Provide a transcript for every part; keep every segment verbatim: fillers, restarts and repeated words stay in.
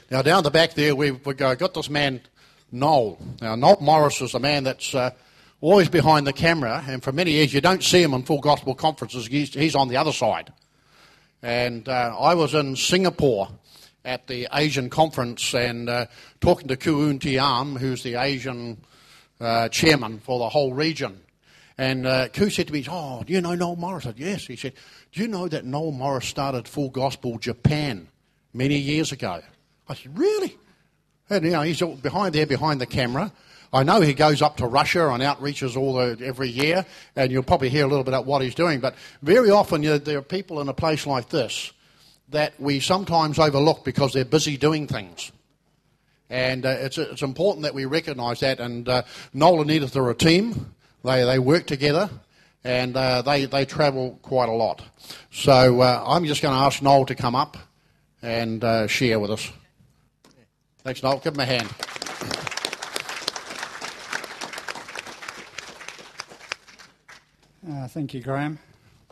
Now, down the back there, we've, we've got this man, Noel. Now, Noel Morris is a man that's uh, always behind the camera, and for many years you don't see him in full gospel conferences. He's, he's on the other side. And uh, I was in Singapore at the Asian conference and uh, talking to Ku Un Tiam, who's the Asian uh, chairman for the whole region. And uh, Ku said to me, oh, do you know Noel Morris? I said, yes. He said, do you know that Noel Morris started Full Gospel Japan many years ago? I said, really? And, you know, he's behind there, behind the camera. I know he goes up to Russia and outreaches all the, every year, and you'll probably hear a little bit about what he's doing. But very often you know, there are people in a place like this that we sometimes overlook because they're busy doing things. And uh, it's it's important that we recognise that. And uh, Noel and Edith are a team. They they work together, and uh, they, they travel quite a lot. So uh, I'm just going to ask Noel to come up and uh, share with us. Thanks, Noel. Give him a hand. Uh, thank you, Graham.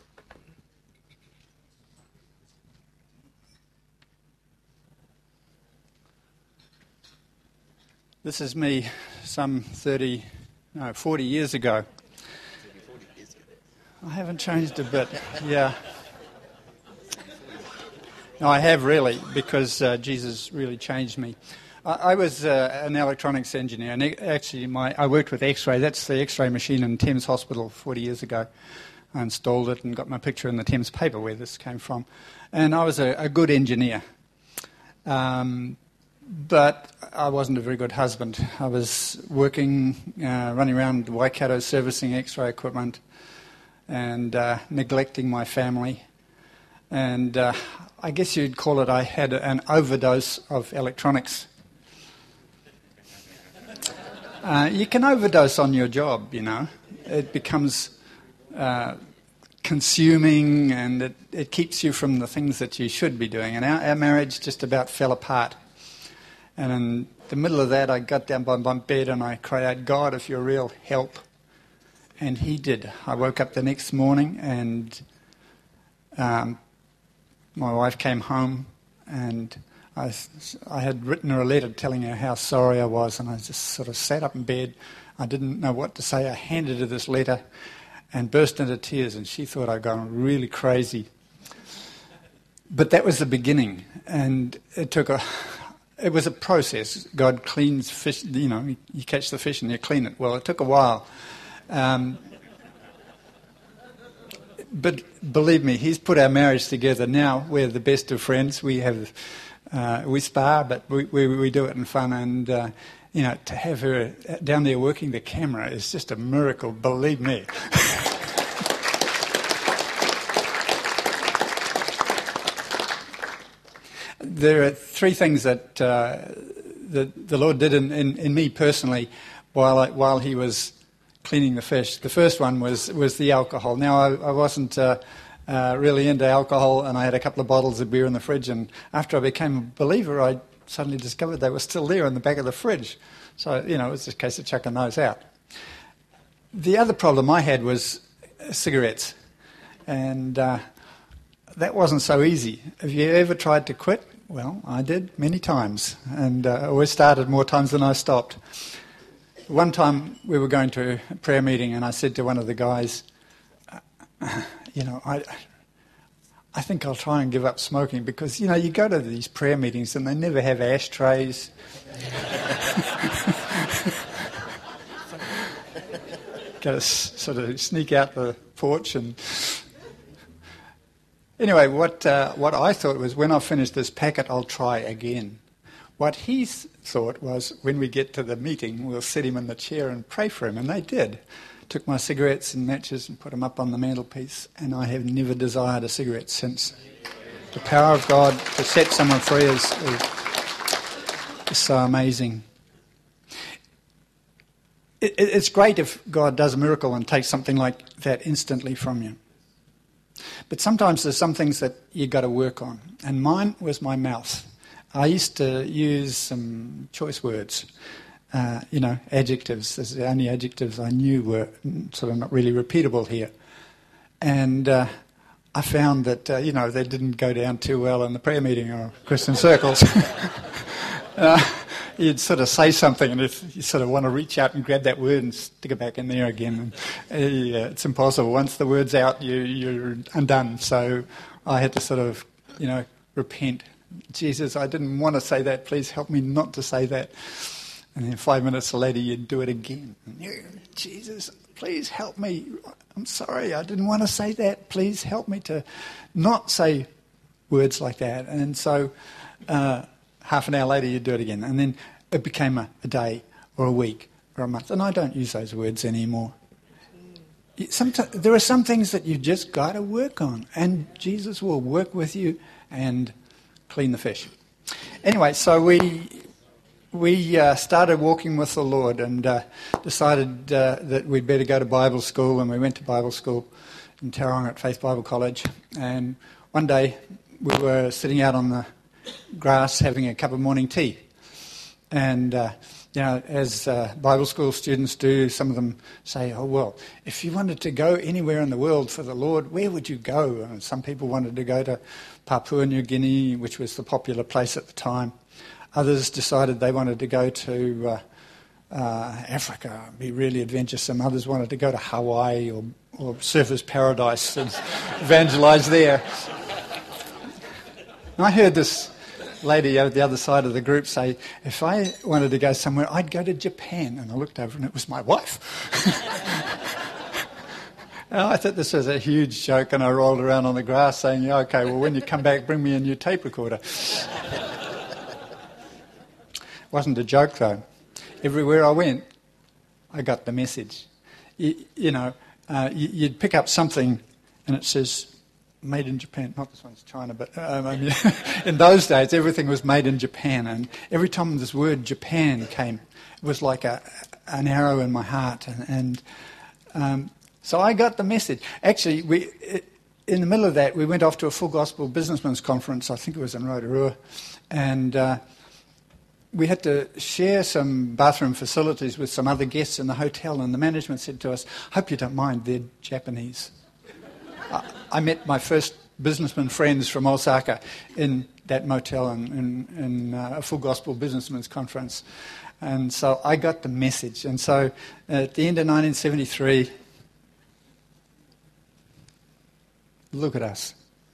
This is me some thirty, no, forty years ago. I haven't changed a bit, yeah. No, I have really, because uh, Jesus really changed me. I, I was uh, an electronics engineer, and actually my, I worked with X-ray. That's the X-ray machine in Thames Hospital forty years ago. I installed it and got my picture in the Thames paper where this came from. And I was a, a good engineer. Um, but I wasn't a very good husband. I was working, uh, running around Waikato servicing X-ray equipment and uh, neglecting my family. And uh, I guess you'd call it I had an overdose of electronics. Uh, you can overdose on your job, you know. It becomes uh, consuming, and it, it keeps you from the things that you should be doing. And our, our marriage just about fell apart. And in the middle of that, I got down by my bed and I cried out, God, if you're real, help. And he did. I woke up the next morning and um, my wife came home, and I, I had written her a letter telling her how sorry I was, and I just sort of sat up in bed. I didn't know what to say. I handed her this letter and burst into tears, and she thought I'd gone really crazy. But that was the beginning, and it took a... It was a process. God cleans fish, you know, you catch the fish and you clean it. Well, it took a while. Um, but believe me, he's put our marriage together. Now we're the best of friends. We have, uh, we spar, but we, we, we do it in fun. And, uh, you know, to have her down there working the camera is just a miracle, believe me. There are three things that uh, the, the Lord did in, in, in me personally while I, while he was cleaning the fish. The first one was, was the alcohol. Now, I, I wasn't uh, uh, really into alcohol, and I had a couple of bottles of beer in the fridge, and after I became a believer, I suddenly discovered they were still there in the back of the fridge. So, you know, it was just a case of chucking those out. The other problem I had was cigarettes, and uh, that wasn't so easy. Have you ever tried to quit? Well, I did many times, and uh, I always started more times than I stopped. One time we were going to a prayer meeting, and I said to one of the guys, uh, you know, I I think I'll try and give up smoking, because, you know, you go to these prayer meetings and they never have ashtrays. Got to s- sort of sneak out the porch and... Anyway, what uh, what I thought was, when I finish this packet, I'll try again. What he thought was, when we get to the meeting, we'll sit him in the chair and pray for him, and they did. Took my cigarettes and matches and put them up on the mantelpiece, and I have never desired a cigarette since. The power of God to set someone free is, is, is so amazing. It, it's great if God does a miracle and takes something like that instantly from you. But sometimes there's some things that you've got to work on. And mine was my mouth. I used to use some choice words, uh, you know, adjectives. There's the only adjectives I knew were sort of not really repeatable here. And uh, I found that, uh, you know, they didn't go down too well in the prayer meeting or Christian circles. uh, you'd sort of say something and if you sort of want to reach out and grab that word and stick it back in there again. And, uh, yeah, it's impossible. Once the word's out, you, you're undone. So I had to sort of, you know, repent. Jesus, I didn't want to say that. Please help me not to say that. And then five minutes later, you'd do it again. Jesus, please help me. I'm sorry, I didn't want to say that. Please help me to not say words like that. And so uh, half an hour later, you'd do it again. And then it became a, a day or a week or a month. And I don't use those words anymore. Sometimes, there are some things that you've just got to work on. And Jesus will work with you and clean the fish. Anyway, so we... We uh, started walking with the Lord and uh, decided uh, that we'd better go to Bible school, and we went to Bible school in Tauranga at Faith Bible College. And one day we were sitting out on the grass having a cup of morning tea. And, uh, you know, as uh, Bible school students do, some of them say, oh, well, if you wanted to go anywhere in the world for the Lord, where would you go? And some people wanted to go to Papua New Guinea, which was the popular place at the time. Others decided they wanted to go to uh, uh, Africa, be really adventuresome. Others wanted to go to Hawaii or, or Surfers Paradise and evangelise there. And I heard this lady at the other side of the group say, if I wanted to go somewhere, I'd go to Japan. And I looked over and it was my wife. And I thought this was a huge joke, and I rolled around on the grass saying, yeah, okay, well, when you come back, bring me a new tape recorder. Wasn't a joke, though. Everywhere I went, I got the message. You, you know, uh, you, you'd pick up something and it says, made in Japan. Not this one's China, but um, I mean, in those days, everything was made in Japan. And every time this word Japan came, it was like a, an arrow in my heart. And, and um, so I got the message. Actually, we... It, in the middle of that, we went off to a Full Gospel Businessmen's Conference. I think it was in Rotorua. And... Uh, we had to share some bathroom facilities with some other guests in the hotel, and the management said to us, hope you don't mind, they're Japanese. I, I met my first businessman friends from Osaka in that motel in, in, in uh, a Full Gospel Businessmen's Conference. And so I got the message. And so at the end of nineteen seventy-three, look at us.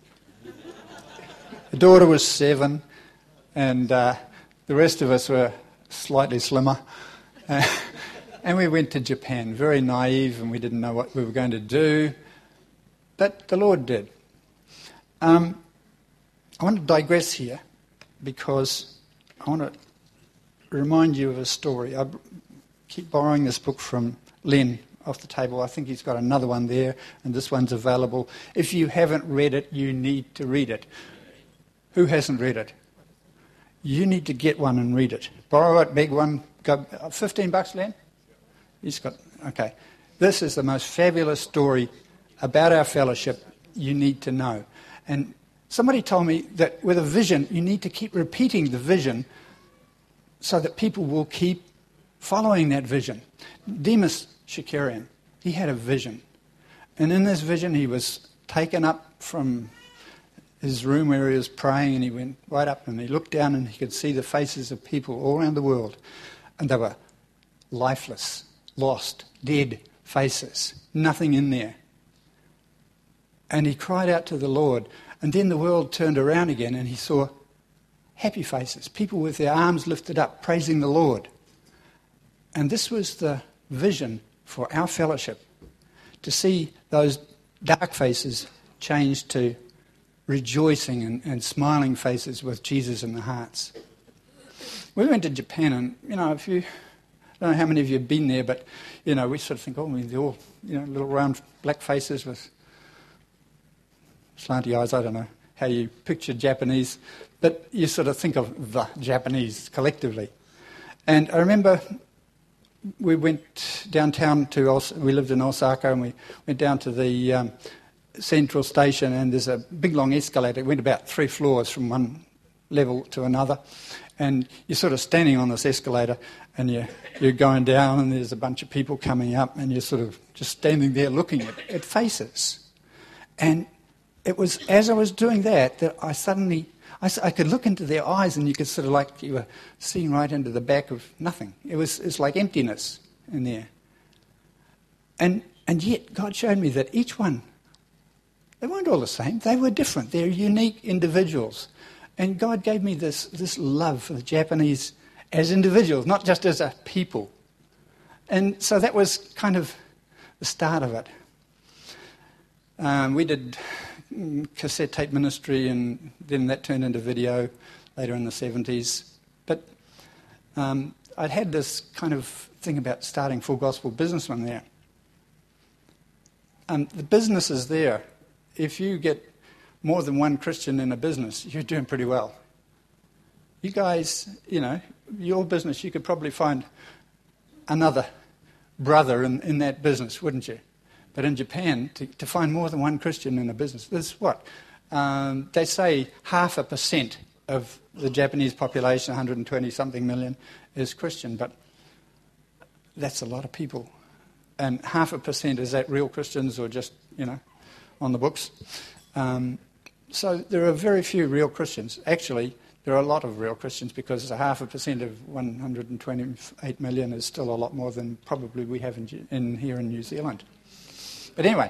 The daughter was seven, and... Uh, The rest of us were slightly slimmer. Uh, and we went to Japan, very naive, and we didn't know what we were going to do. But the Lord did. Um, I want to digress here because I want to remind you of a story. I keep borrowing this book from Len off the table. I think he's got another one there, and this one's available. If you haven't read it, you need to read it. Who hasn't read it? You need to get one and read it. Borrow it, beg one. Go, fifteen bucks, Len? He's got, okay. This is the most fabulous story about our fellowship you need to know. And somebody told me that with a vision, you need to keep repeating the vision so that people will keep following that vision. Demas Shakarian, he had a vision. And in this vision, he was taken up from his room where he was praying, and he went right up and he looked down and he could see the faces of people all around the world. And they were lifeless, lost, dead faces, nothing in there. And he cried out to the Lord, and then the world turned around again and he saw happy faces, people with their arms lifted up, praising the Lord. And this was the vision for our fellowship, to see those dark faces changed to rejoicing and, and smiling faces with Jesus in the hearts. We went to Japan, and, you know, if you, I don't know how many of you have been there, but, you know, we sort of think, oh, they're all, you know, little round black faces with slanty eyes. I don't know how you picture Japanese, but you sort of think of the Japanese collectively. And I remember we went downtown to, Os- we lived in Osaka, and we went down to the um, central station, and there's a big long escalator. It went about three floors from one level to another, and you're sort of standing on this escalator, and you're, you're going down, and there's a bunch of people coming up, and you're sort of just standing there looking at, at faces. And it was as I was doing that that I suddenly, I, I could look into their eyes and you could sort of like you were seeing right into the back of nothing. It was, it was like emptiness in there. And, and yet God showed me that each one, they weren't all the same. They were different. They're unique individuals. And God gave me this, this love for the Japanese as individuals, not just as a people. And so that was kind of the start of it. Um, we did cassette tape ministry, and then that turned into video later in the seventies. But um, I'd had this kind of thing about starting Full Gospel Businessman there. Um, the business is there. If you get more than one Christian in a business, you're doing pretty well. You guys, you know, your business, you could probably find another brother in, in that business, wouldn't you? But in Japan, to, to find more than one Christian in a business, there's what? Um, they say half a percent of the Japanese population, one hundred twenty something million, is Christian. But that's a lot of people. And half a percent, is that real Christians or just, you know, on the books? Um, so there are very few real Christians. Actually, there are a lot of real Christians because a half a percent of one hundred twenty-eight million is still a lot more than probably we have in, in here in New Zealand. But anyway,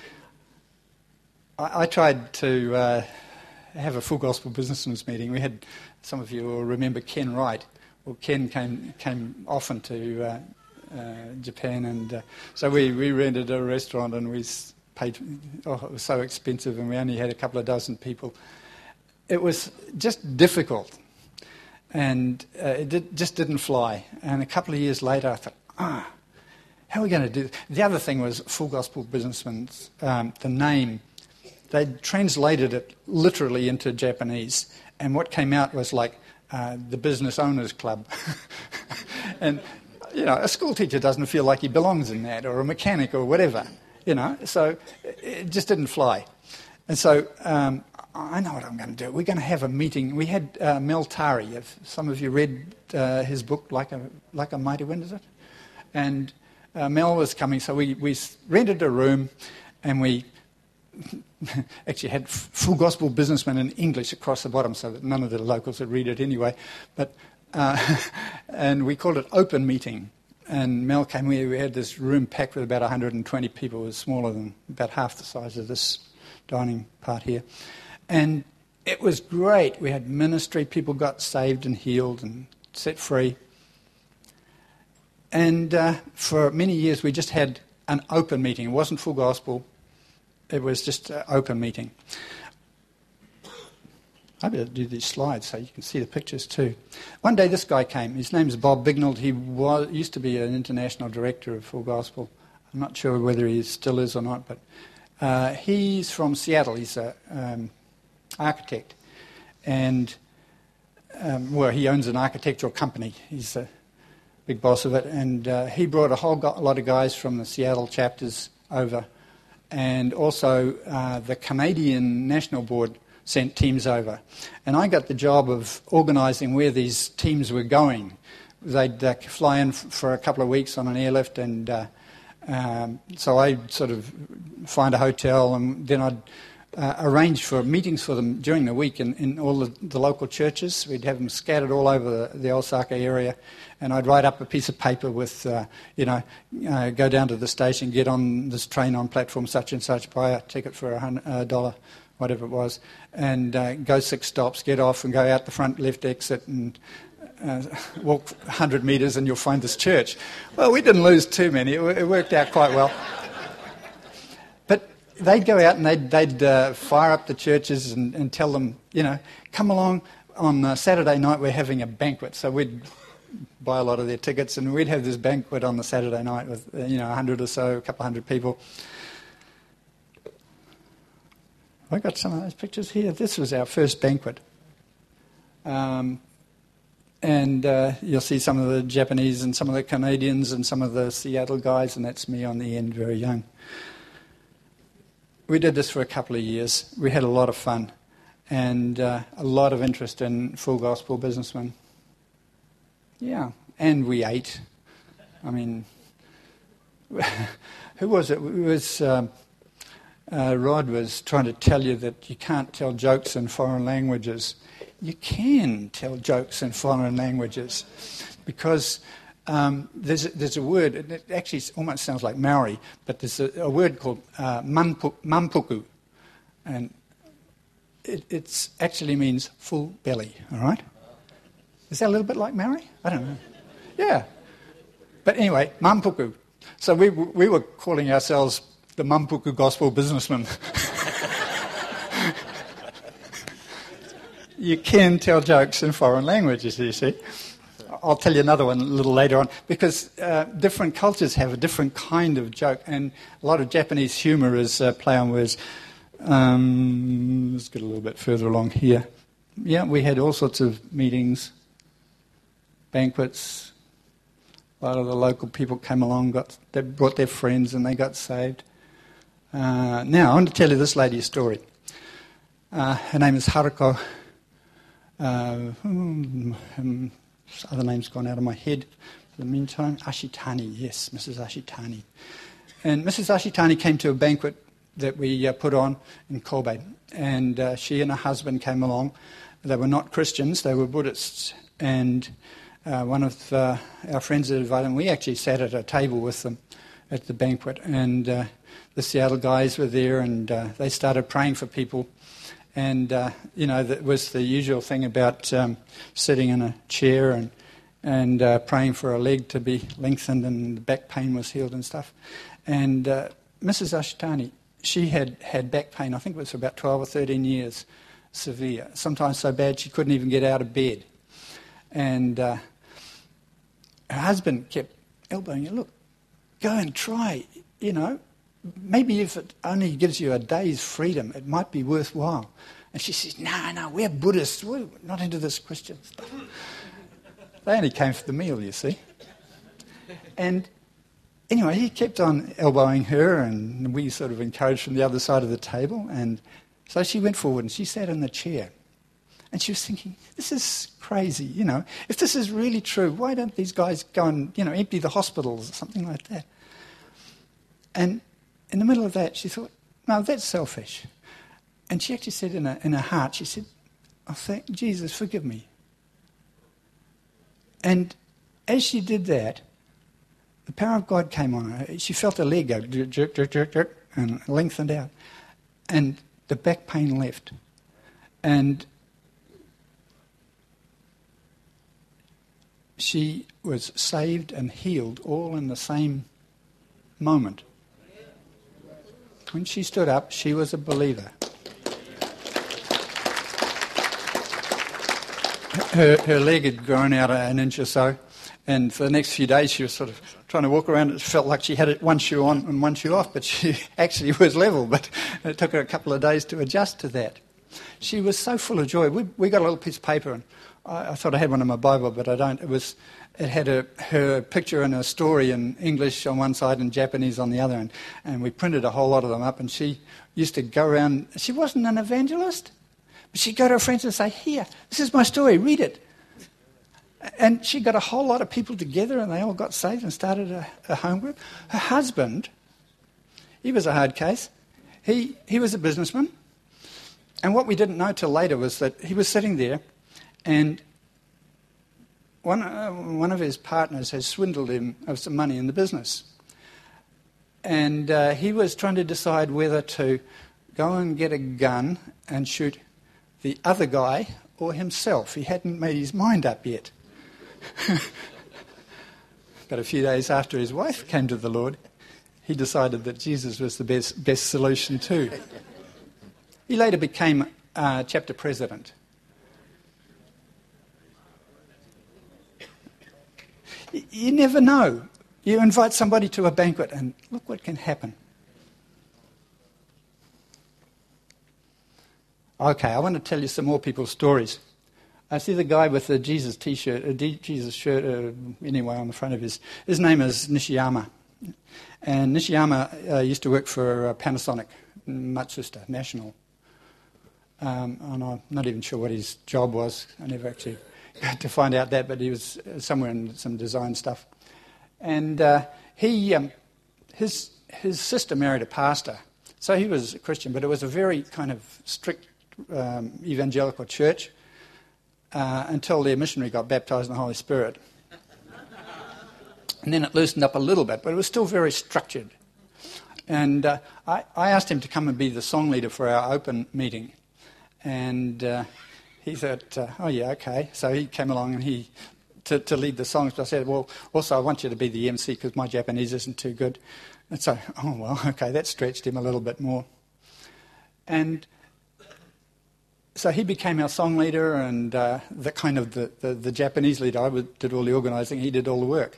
I, I tried to uh, have a Full Gospel Businessmen's meeting. We had, some of you will remember Ken Wright. Well, Ken came came often to uh, uh, Japan, and uh, so we, we rented a restaurant, and we paid, oh, it was so expensive, and we only had a couple of dozen people. It was just difficult, and uh, it did, just didn't fly. And a couple of years later, I thought, ah, how are we going to do this? The other thing was Full Gospel Businessmen, um, the name, they translated it literally into Japanese, and what came out was like uh, the Business Owners Club. And, you know, a school teacher doesn't feel like he belongs in that, or a mechanic or whatever, you know, so it just didn't fly. And so um, I know what I'm going to do. We're going to have a meeting. We had uh, Mel Tari. If some of you read uh, his book, Like a Like a Mighty Wind, is it? And uh, Mel was coming, so we, we rented a room, and we actually had Full Gospel Businessmen in English across the bottom, so that none of the locals would read it anyway. But uh, and we called it Open Meeting. And Mel came. We, we had this room packed with about one hundred twenty people. It was smaller than about half the size of this dining part here. And it was great. We had ministry. People got saved and healed and set free. And uh, for many years, we just had an open meeting. It wasn't full gospel. It was just an open meeting. I better do these slides so you can see the pictures too. One day this guy came. His name's Bob Bignell. He was, used to be an international director of Full Gospel. I'm not sure whether he still is or not, but uh, he's from Seattle. He's an um, architect. And, um, well, he owns an architectural company. He's a big boss of it. And uh, he brought a whole go- lot of guys from the Seattle chapters over. And also uh, the Canadian National Board sent teams over. And I got the job of organising where these teams were going. They'd uh, fly in f- for a couple of weeks on an airlift, and uh, um, so I'd sort of find a hotel, and then I'd uh, arrange for meetings for them during the week in, in all the, the local churches. We'd have them scattered all over the, the Osaka area, and I'd write up a piece of paper with, uh, you know, uh, go down to the station, get on this train on platform such and such, buy a ticket for a hundred, uh, dollar, whatever it was, and uh, go six stops, get off and go out the front left exit and uh, walk one hundred metres and you'll find this church. Well, we didn't lose too many. It, it worked out quite well. But they'd go out and they'd, they'd uh, fire up the churches and, and tell them, you know, come along on uh, Saturday night we're having a banquet. So we'd buy a lot of their tickets and we'd have this banquet on the Saturday night with, uh, you know, a hundred or so, a couple of hundred people. I got some of those pictures here. This was our first banquet. Um, and uh, you'll see some of the Japanese and some of the Canadians and some of the Seattle guys, and that's me on the end, very young. We did this for a couple of years. We had a lot of fun and uh, a lot of interest in Full Gospel Businessmen. Yeah, and we ate. I mean, who was it? It was... Um, uh, Rod was trying to tell you that you can't tell jokes in foreign languages. You can tell jokes in foreign languages because um, there's, a, there's a word, it actually almost sounds like Maori, but there's a, a word called uh, mampu, mampuku, and it it's actually means full belly, all right? Is that a little bit like Maori? I don't know. Yeah. But anyway, mampuku. So we we were calling ourselves the Mampuku Gospel Businessmen. You can tell jokes in foreign languages, you see. I'll tell you another one a little later on, because uh, different cultures have a different kind of joke, and a lot of Japanese humour is uh, play on words. Um, let's get a little bit further along here. Yeah, we had all sorts of meetings, banquets. A lot of the local people came along, got they brought their friends, and they got saved. Uh, now, I want to tell you this lady's story. Uh, her name is Haruko. Uh, hmm, um, other name's gone out of my head for the meantime. Ashitani, yes, Missus Ashitani. And Missus Ashitani came to a banquet that we uh, put on in Kobe, and uh, she and her husband came along. They were not Christians, they were Buddhists, and uh, one of uh, our friends had invited them. We actually sat at a table with them at the banquet, and uh, the Seattle guys were there, and uh, they started praying for people. And, uh, you know, that was the usual thing about um, sitting in a chair and, and uh, praying for a leg to be lengthened and the back pain was healed and stuff. And uh, Missus Ashitani, she had had back pain, I think it was for about twelve or thirteen years, severe. Sometimes so bad she couldn't even get out of bed. And uh, her husband kept elbowing her, look, go and try, you know. Maybe if it only gives you a day's freedom, it might be worthwhile. And she says, no, no, we're Buddhists. We're not into this Christian stuff. They only came for the meal, you see. And anyway, he kept on elbowing her, and we sort of encouraged from the other side of the table. And so she went forward, and she sat in the chair. And she was thinking, this is crazy, you know. If this is really true, why don't these guys go and, you know, empty the hospitals or something like that? And in the middle of that, she thought, no, that's selfish. And she actually said in her, in her heart, she said, oh, thank Jesus, forgive me. And as she did that, the power of God came on her. She felt her leg go jerk, jerk, jerk, jerk, and lengthened out. And the back pain left. And she was saved and healed all in the same moment. When she stood up, she was a believer. Her, her leg had grown out an inch or so, and for the next few days she was sort of trying to walk around. It felt like she had one shoe on and one shoe off, but she actually was level, but it took her a couple of days to adjust to that. She was so full of joy. We, we got a little piece of paper, and I, I thought I had one in my Bible, but I don't. It was... It had a, her picture and a story in English on one side and Japanese on the other, and, and we printed a whole lot of them up, and she used to go around. She wasn't an evangelist, but she'd go to her friends and say, here, this is my story, read it. And she got a whole lot of people together, and they all got saved and started a, a home group. Her husband, he was a hard case. He, he was a businessman, and what we didn't know till later was that he was sitting there, and One, uh, one of his partners has swindled him of some money in the business. And uh, he was trying to decide whether to go and get a gun and shoot the other guy or himself. He hadn't made his mind up yet. But a few days after his wife came to the Lord, he decided that Jesus was the best, best solution too. He later became uh, chapter president. You never know. You invite somebody to a banquet and look what can happen. Okay, I want to tell you some more people's stories. I see the guy with the Jesus T-shirt, a Jesus shirt, uh, anyway, on the front of his. His name is Nishiyama. And Nishiyama uh, used to work for uh, Panasonic, Matsushita, National. Um, and I'm not even sure what his job was. I never actually... to find out that, but he was somewhere in some design stuff. And uh, he, um, his his sister married a pastor, So he was a Christian, but it was a very kind of strict um, evangelical church uh, until their missionary got baptised in the Holy Spirit. And then it loosened up a little bit, but it was still very structured. And uh, I, I asked him to come and be the song leader for our open meeting. And uh, he said, uh, oh, yeah, okay. So he came along and he to, to lead the songs. But I said, well, also I want you to be the M C because my Japanese isn't too good. And so, oh, well, okay, that stretched him a little bit more. And so he became our song leader and uh, the kind of the, the, the Japanese leader. I did all the organising, he did all the work.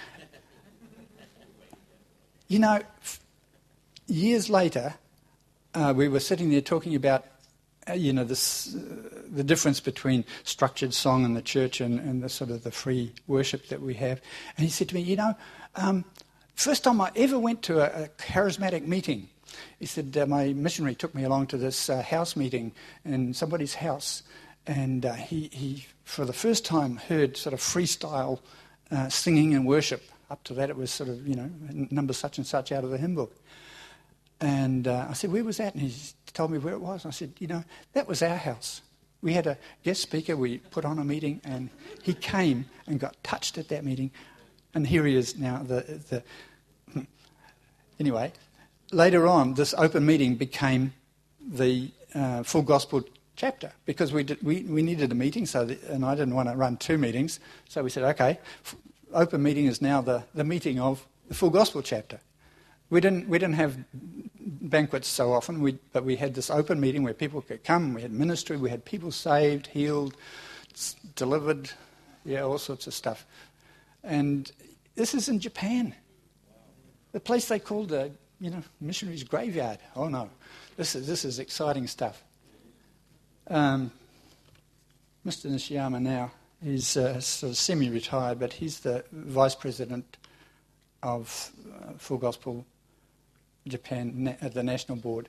You know, years later, uh, we were sitting there talking about, uh, you know, this, uh, the difference between structured song in the church and, and the sort of the free worship that we have. And he said to me, you know, um, first time I ever went to a, a charismatic meeting, he said, uh, my missionary took me along to this uh, house meeting in somebody's house. And uh, he, he, for the first time, heard sort of freestyle uh, singing and worship. Up to that, it was sort of, you know, number such and such out of the hymn book. And uh, I said, where was that? And he told me where it was. And I said, you know, that was our house. We had a guest speaker. We put on a meeting, and he came and got touched at that meeting. And here he is now. The, the Anyway, later on, this open meeting became the uh, full gospel chapter because we, did, we, we needed a meeting, so the, and I didn't want to run two meetings. So we said, okay, open meeting is now the, the meeting of the full gospel chapter. We didn't we didn't have banquets so often, we, but we had this open meeting where people could come. We had ministry. We had people saved, healed, delivered, yeah, all sorts of stuff. And this is in Japan, the place they called the you know missionaries' graveyard. Oh no, this is this is exciting stuff. Um, Mister Nishiyama now. He's uh, sort of semi-retired, but he's the vice president of uh, Full Gospel Japan na- at the national board.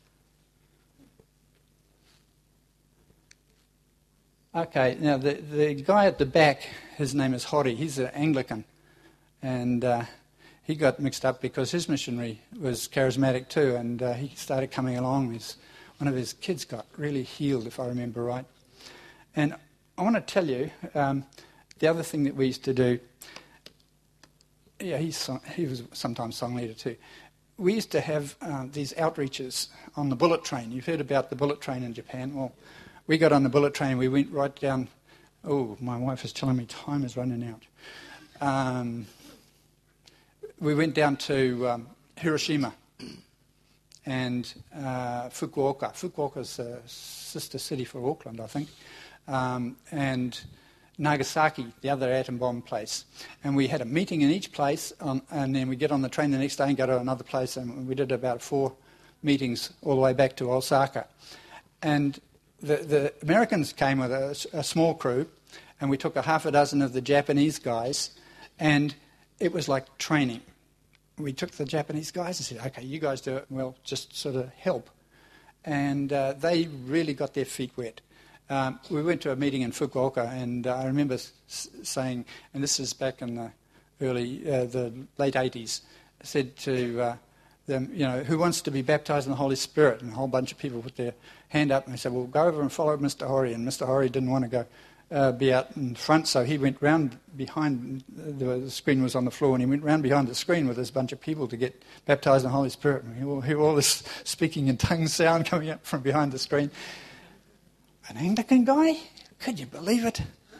Okay, now the, the guy at the back, his name is Hori. He's an Anglican, and uh, he got mixed up because his missionary was charismatic too, and uh, he started coming along. His, one of his kids got really healed, if I remember right. And I want to tell you um, the other thing that we used to do. Yeah, he's song, he was sometimes song leader too. We used to have uh, these outreaches on the bullet train. You've heard about the bullet train in Japan. Well, we got on the bullet train. We went right down. Oh, my wife is telling me time is running out. Um, we went down to um, Hiroshima and uh, Fukuoka. Fukuoka's a sister city for Auckland, I think. Um, and Nagasaki, the other atom bomb place. And we had a meeting in each place, on, and then we get on the train the next day and go to another place, and we did about four meetings all the way back to Osaka. And the, the Americans came with a, a small crew, and we took a half a dozen of the Japanese guys, and it was like training. We took the Japanese guys and said, okay, you guys do it, and we'll just sort of help. And uh, they really got their feet wet. Um, we went to a meeting in Fukuoka, and uh, I remember s- saying, and this is back in the early, uh, the late eighties, I said to uh, them, you know, who wants to be baptised in the Holy Spirit? And a whole bunch of people put their hand up, and they said, well, go over and follow Mister Hori. And Mister Hori didn't want to go uh, be out in front, so he went round behind, the, the screen was on the floor, and he went round behind the screen with this bunch of people to get baptised in the Holy Spirit. And we all hear all this speaking in tongues sound coming up from behind the screen. An Anglican guy? Could you believe it?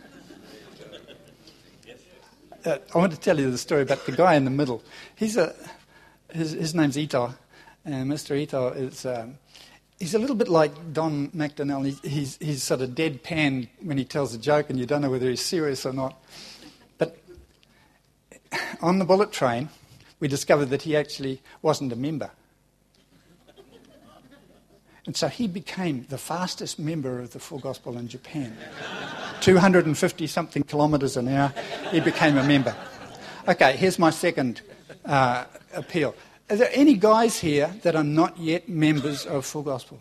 Uh, I want to tell you the story about the guy in the middle. He's a, his, his name's Ito, and Mister Ito is, um, he's a little bit like Don McDonnell. He, he's, he's sort of deadpan when he tells a joke, and you don't know whether he's serious or not. But on the bullet train, we discovered that he actually wasn't a member. And so he became the fastest member of the Full Gospel in Japan. two hundred fifty something kilometres an hour, he became a member. Okay, here's my second uh, appeal. Are there any guys here that are not yet members of Full Gospel?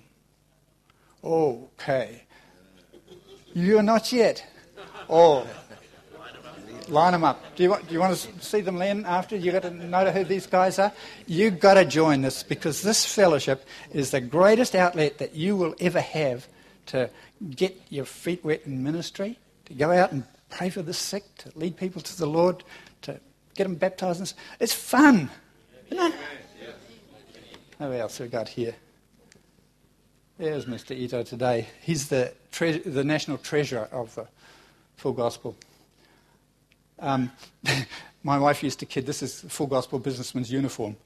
Okay. You're not yet? Oh. line them up. Do you want, do you want to see them, Len, after? You got to know who these guys are? You've got to join this, because this fellowship is the greatest outlet that you will ever have to get your feet wet in ministry, to go out and pray for the sick, to lead people to the Lord, to get them baptised. It's fun, isn't it? Who else have we got here? There's Mister Ito today. He's the tre- the national treasurer of the Full Gospel. Um, my wife used to kid, this is Full Gospel businessman's uniform.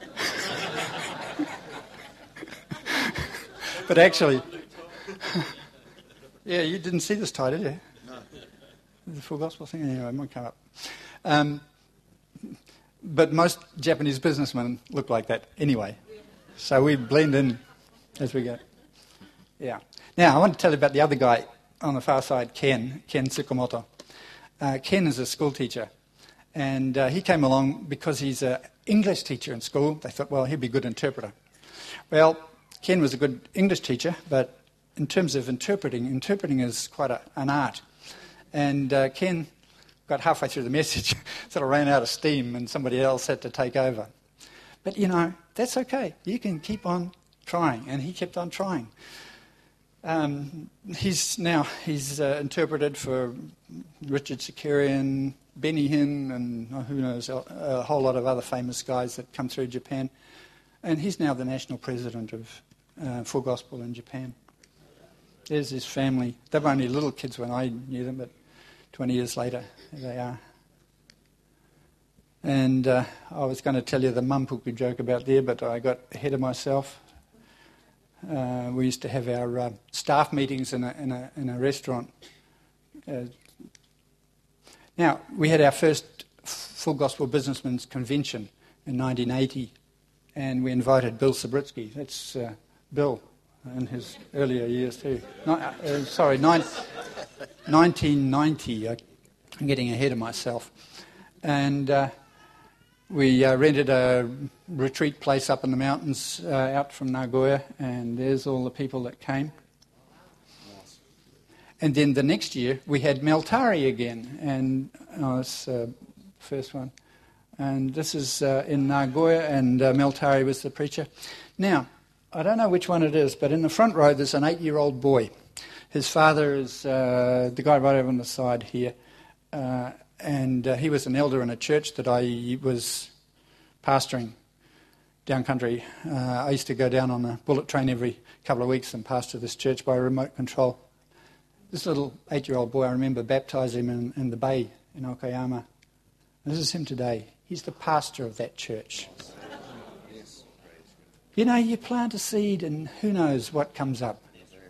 But actually, yeah, you didn't see this tie, did you? No. The Full Gospel thing? Anyway, it might come up. Um, but most Japanese businessmen look like that anyway. So we blend in as we go. Yeah. Now, I want to tell you about the other guy on the far side, Ken, Ken Tsukamoto. Uh, Ken is a school teacher, and uh, he came along because he's an English teacher in school. They thought, well, he'd be a good interpreter. Well, Ken was a good English teacher, but in terms of interpreting, interpreting is quite a, an art. And uh, Ken got halfway through the message, sort of ran out of steam, and somebody else had to take over. But, you know, that's okay. You can keep on trying, and he kept on trying. Um, he's now he's uh, interpreted for Richard Shakarian, Benny Hinn, and oh, who knows, a, a whole lot of other famous guys that come through Japan. And he's now the national president of uh, Full Gospel in Japan. There's his family. They were only little kids when I knew them, but twenty years later, there they are. And uh, I was going to tell you the mumpuku joke about there, but I got ahead of myself. Uh, we used to have our uh, staff meetings in a, in a, in a restaurant. Uh, now, we had our first Full Gospel Businessmen's Convention in nineteen eighty, and we invited Bill Sabritsky. That's uh, Bill in his earlier years too. No, uh, sorry, nine, nineteen ninety. I'm getting ahead of myself. And uh, we uh, rented a retreat place up in the mountains uh, out from Nagoya, and there's all the people that came. And then the next year we had Meltari again, and oh, this uh, first one. And this is uh, in Nagoya, and uh, Meltari was the preacher. Now, I don't know which one it is, but in the front row there's an eight-year-old boy. His father is uh, the guy right over on the side here. Uh, And uh, he was an elder in a church that I was pastoring down country. Uh, I used to go down on a bullet train every couple of weeks and pastor this church by remote control. This little eight-year-old boy, I remember baptising him in, in the bay in Okayama. And this is him today. He's the pastor of that church. You know, you plant a seed and who knows what comes up.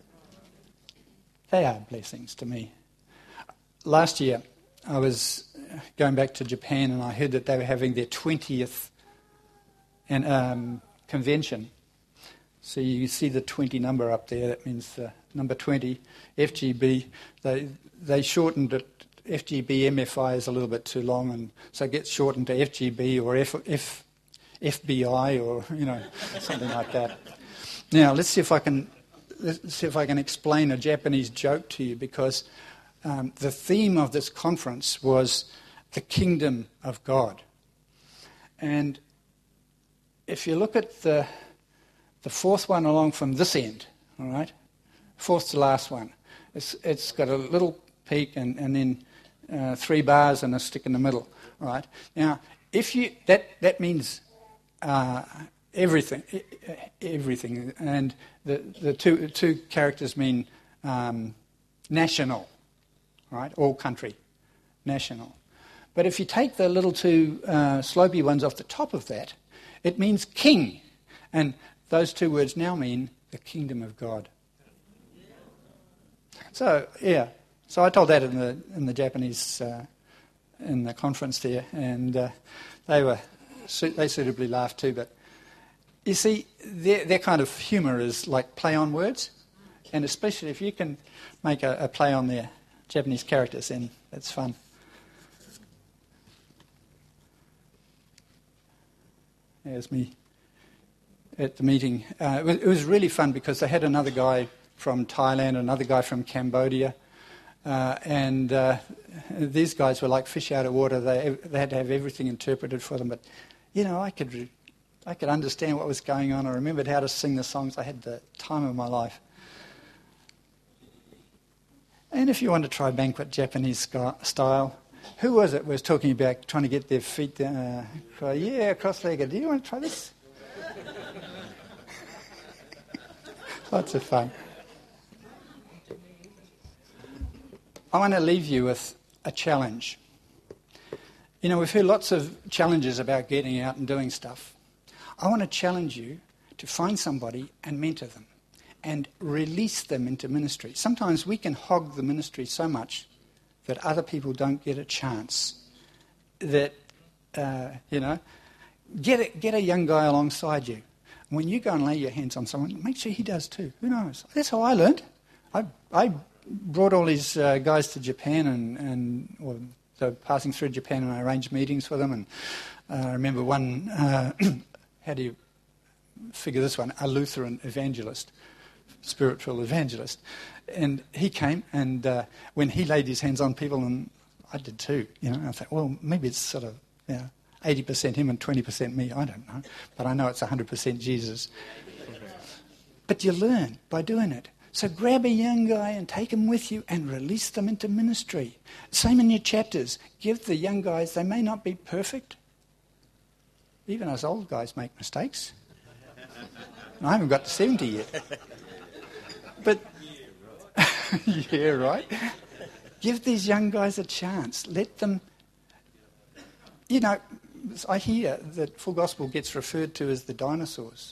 They are blessings to me. Last year, I was going back to Japan, and I heard that they were having their twentieth and, um, convention. So you see the twenty number up there. That means uh, number twenty, F G B. They they shortened it. F G B M F I is a little bit too long, and so it gets shortened to F G B or F, F, F B I or you know something like that. Now let's see if I can let's see if I can explain a Japanese joke to you, because Um, the theme of this conference was the kingdom of God. And if you look at the the fourth one along from this end, all right, fourth to last one, it's it's got a little peak and, and then uh, three bars and a stick in the middle, all right. Now, if you that that means uh, everything, everything, and the the two two characters mean um, national. Right, all country, national. But if you take the little two uh, slopey ones off the top of that, it means king. And those two words now mean the kingdom of God. So, yeah. So I told that in the in the Japanese, uh, in the conference there, and uh, they were, they suitably laughed too. But you see, their, their kind of humour is like play on words, and especially if you can make a, a play on their Japanese characters, and that's fun. There's me at the meeting. Uh, it, was, it was really fun because they had another guy from Thailand, another guy from Cambodia, Uh, and uh, these guys were like fish out of water. They they had to have everything interpreted for them. But, you know, I could re- I could understand what was going on. I remembered how to sing the songs. I had the time of my life. And if you want to try banquet Japanese sc- style, who was it was talking about trying to get their feet down? Uh, yeah, cross-legged. Do you want to try this? Lots of fun. I want to leave you with a challenge. You know, we've heard lots of challenges about getting out and doing stuff. I want to challenge you to find somebody and mentor them and release them into ministry. Sometimes we can hog the ministry so much that other people don't get a chance. That, uh, you know, get a, get a young guy alongside you. When you go and lay your hands on someone, make sure he does too. Who knows? That's how I learned. I, I brought all these uh, guys to Japan and, and well, they were passing through Japan, and I arranged meetings for them. And uh, I remember one, uh, how do you figure this one? A Lutheran evangelist, spiritual evangelist. And he came, and uh, when he laid his hands on people, and I did too, you know, I thought, well, maybe it's sort of, you know, eighty percent him and twenty percent me. I don't know. But I know it's one hundred percent Jesus. But you learn by doing it. So grab a young guy and take him with you and release them into ministry. Same in your chapters. Give the young guys, they may not be perfect. Even us old guys make mistakes. I haven't got to seventy yet. But, yeah, right. Give these young guys a chance. Let them, you know, I hear that Full Gospel gets referred to as the dinosaurs.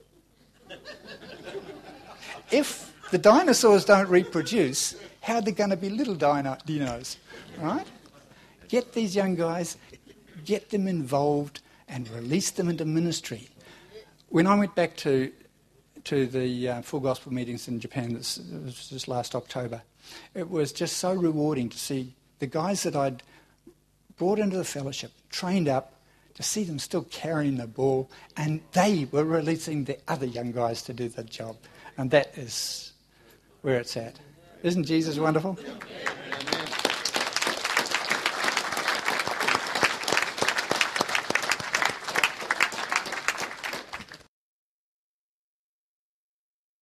If the dinosaurs don't reproduce, how are there going to be little dino- dinos, right? Get these young guys, get them involved, and release them into ministry. When I went back to to the uh, Full Gospel meetings in Japan, this, this, this last October, it was just so rewarding to see the guys that I'd brought into the fellowship, trained up, to see them still carrying the ball, and they were releasing the other young guys to do the job. And that is where it's at. Isn't Jesus wonderful?